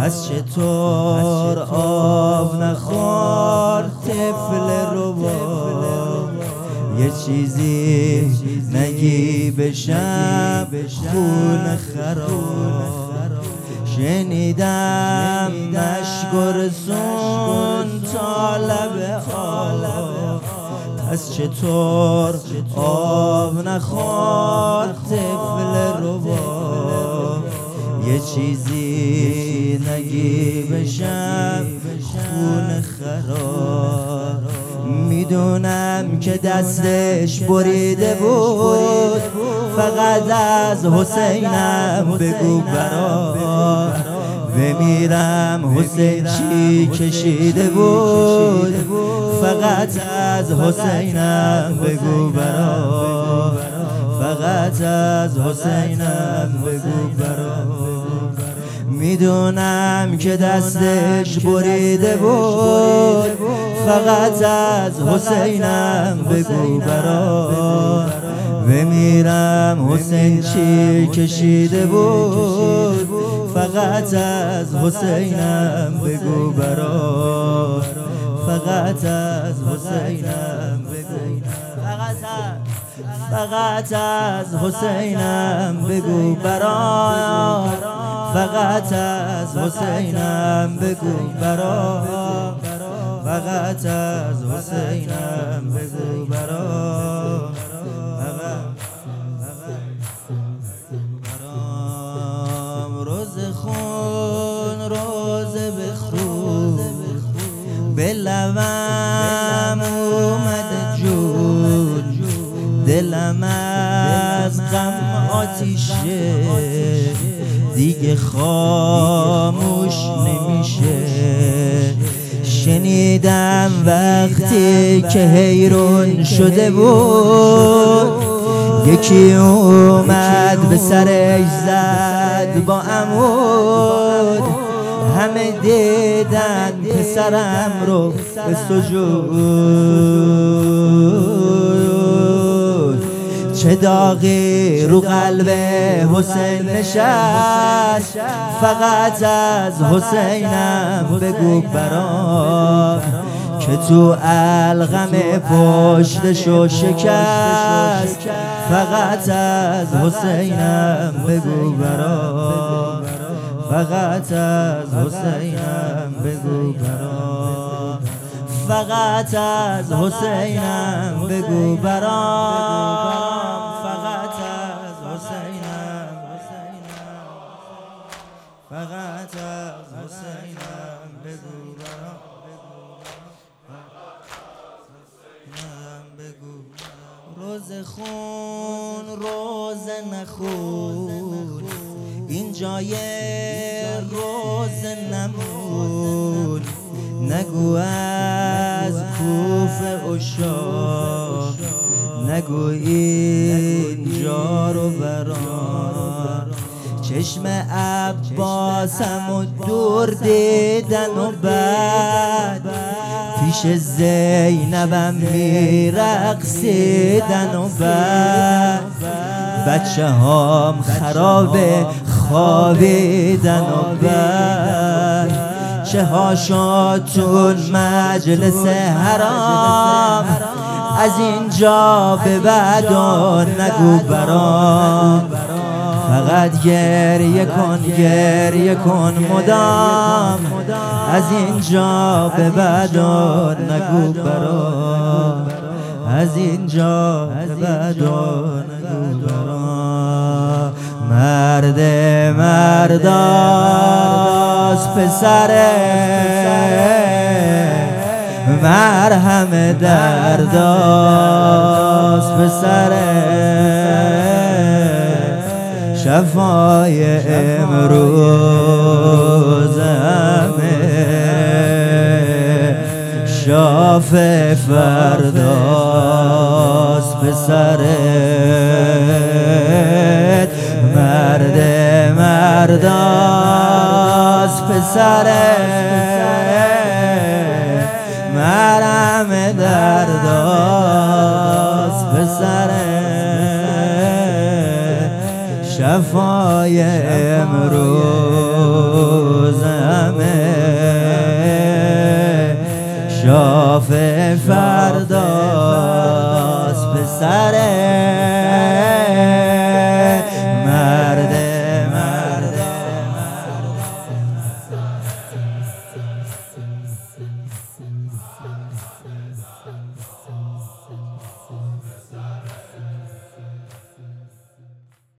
پس چطور آب نخور طفل ربا، یه چیزی نگی بشم خون خراب. شنیدم مشک رسون تا لب آب، پس چطور آب نخور طفل ربا، یه چیزی نگی بشم خون خراب. میدونم که دستش بریده بود، فقط از حسینم بگو برا. بمیرم حسین چی کشیده بود، فقط از حسینم بگو برا. فقط از حسینم بگو برا. میدونم که دستش بریده بود، فقط از حسینم بگو برا. بمیرم حسین چی کشیده بود، فقط از حسینم بگو برا. فقط از حسینم بگو، فقط از حسینم بگو برا. فقط از حسینم بگو برا. فقط از حسینم بگو برا. روز خون روزه بخون، به لبم اومده جون. دلم از غم آتیشه، دیگه خاموش نمیشه. شنیدم وقتی که حیرون شده بود، یکی اومد به سرش زد با عمود. همه دیدن پسرم رو به سجود. چه داغی رو قلب حسین نشست، فقط از حسینم بگو برا. که تو علقم پشتشو شکست، فقط از حسینم بگو برا. فقط از حسینم بگو برا. فقط از حسینم بگو برا. فقط از حسینم، فقط از حسینم بگو برا. روز خون روز نخون، این جای روز نمون. نگو از کوفه اشاق، نگو اینجا رو بران. چشم عباسم و دور دیدن و بعد پیش زینبم میرقصیدن و بعد بچه هام خرابه خوابیدن و بعد چه هاشاتون مجلس حرام. از اینجا به بعد نگو برام. فقط گریه کن گریه کن مدام. از اینجا به بعد نگو برام. از اینجا به بعد نگو برام. مرد مرداست پسره، مرهم درداست پسره. شفای امروز همه شاف فرداست پسرت. مرد مرداست پسرت، مرهم درداست پسرت. شفای امروز فرداست پسره